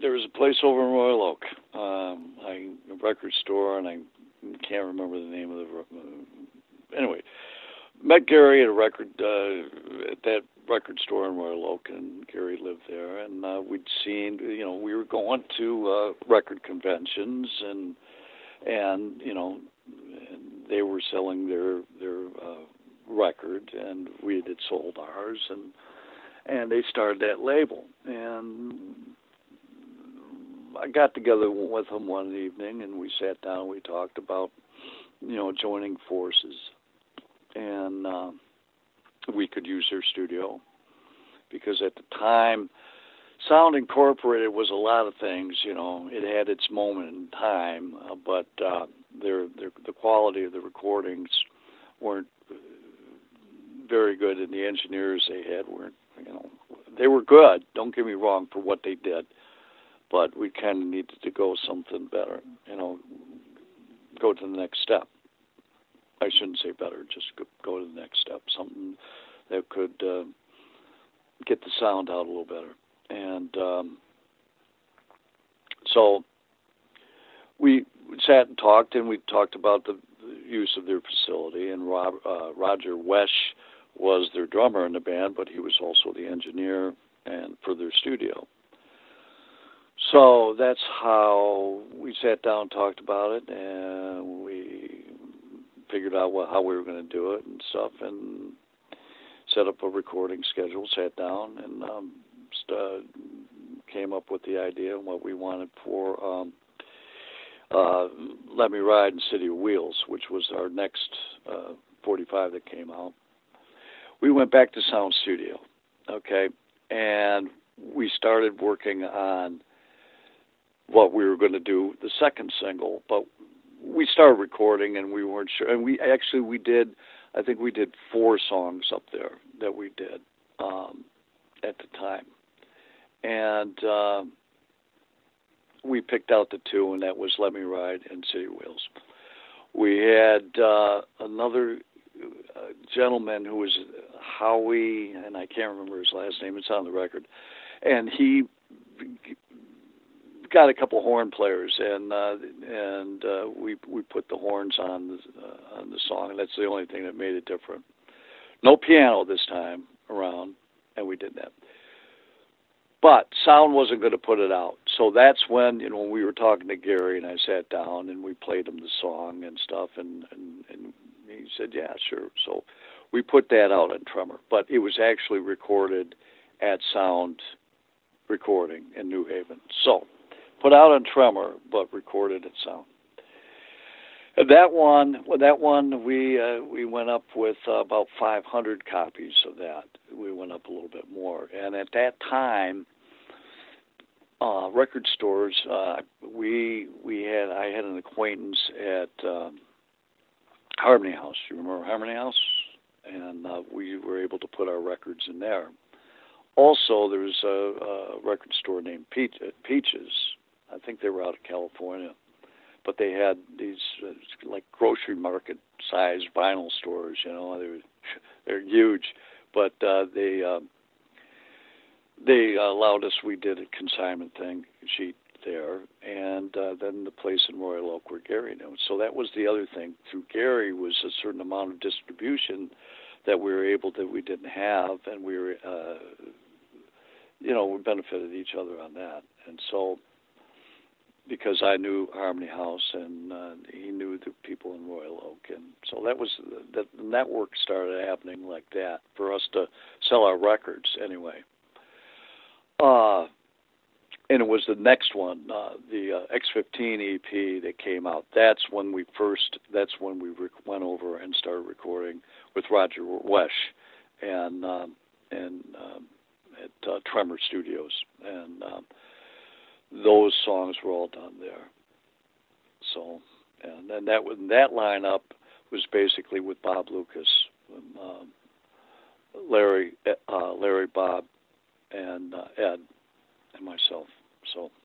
there was a place over in Royal Oak, a record store, and I can't remember the name of the. Anyway, met Gary at a record at that record store in Royal Oak, and Gary lived there, and we'd seen, we were going to record conventions, and and they were selling their record, and we had sold ours, and they started that label, and I got together with them one evening, and we sat down and we talked about, joining forces, and we could use their studio, because at the time, Sound Incorporated was a lot of things. It had its moment in time, but the quality of the recordings weren't very good, and the engineers they had weren't, they were good, don't get me wrong, for what they did, but we kind of needed to go something better, go to the next step. I shouldn't say better, just go to the next step, something that could get the sound out a little better. And so we sat and talked, and we talked about the use of their facility, and Roger Wesh was their drummer in the band, but he was also the engineer and for their studio. So that's how we sat down and talked about it, and we figured out how we were going to do it and stuff, and set up a recording schedule, sat down, and came up with the idea and what we wanted for Let Me Ride and City of Wheels, which was our next 45 that came out. We went back to Sound Studio, okay, and we started working on what we were going to do, the second single, but we started recording and we weren't sure, and we did, I think we did 4 songs up there that we did at the time, and we picked out the 2, and that was Let Me Ride and City of Wheels. We had another gentleman who was Howie, and I can't remember his last name, it's on the record, and he got a couple horn players, and we put the horns on the song, and that's the only thing that made it different. No piano this time around, and we did that. But Sound wasn't going to put it out, so that's when when we were talking to Gary, and I sat down and we played him the song and stuff, and he said, yeah, sure. So we put that out on Tremor, but it was actually recorded at Sound Recording in New Haven. So put out on Tremor, but recorded at Sound. And that one, we went up with about 500 copies of that. We went up a little bit more, and at that time, record stores, I had an acquaintance at Harmony House. You remember Harmony House? And we were able to put our records in there. Also, there was a record store named Peaches. I think they were out of California, but they had these like grocery market sized vinyl stores. They're huge, but they allowed us. We did a consignment sheet there, and then the place in Royal Oak where Gary knew. So that was the other thing. Through Gary was a certain amount of distribution that we were able that we didn't have, and we were we benefited each other on that. And so, because I knew Harmony House and he knew the people in Royal Oak, and so that was the network started happening like that for us to sell our records anyway. And it was the next one, the X15 EP that came out. That's when we went over and started recording with Roger Wesh and at Tremor Studios, and those songs were all done there. So, and then that lineup was basically with Bob Lucas, Larry, Bob, and Ed, and myself. So